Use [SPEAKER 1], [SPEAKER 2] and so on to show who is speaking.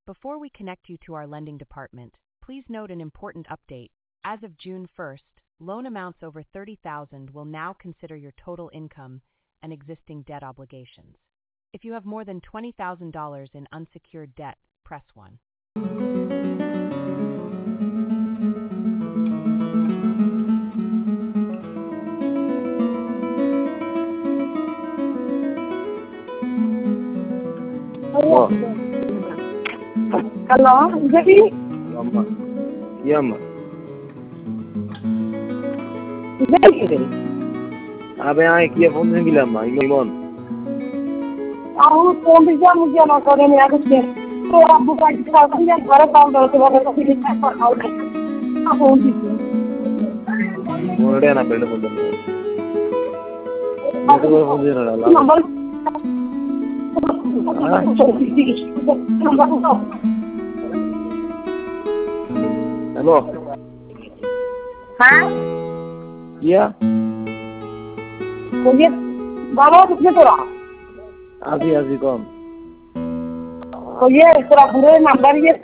[SPEAKER 1] Before we connect you to our lending department, please note an important update. As of June 1st, loan amounts over $30,000 will now consider your total income and existing debt obligations. If you have more than $20,000 in unsecured debt, press 1.
[SPEAKER 2] Hello, Debbie?
[SPEAKER 3] Yamma. Yamma.
[SPEAKER 2] Debbie?
[SPEAKER 3] Abe ai kia phone नहीं मिला माँ इमोन
[SPEAKER 2] आओ phone भी जा मुझे ना करे मेरा कुछ नहीं तो आप बुक कर दिखा कर या घर काम करते वक्त तो फिर इतना पर आओ नहीं आप फोन दीजिए
[SPEAKER 3] मोड़े ना पहले फोन दे मुझे कोई फोन नहीं रहा
[SPEAKER 2] नंबर
[SPEAKER 3] हेलो
[SPEAKER 2] हाँ
[SPEAKER 3] क्या
[SPEAKER 2] तो ये बाबा कितने तोड़ा
[SPEAKER 3] आजी आजी कौन
[SPEAKER 2] तो ये तेरा पूरे नंबर ये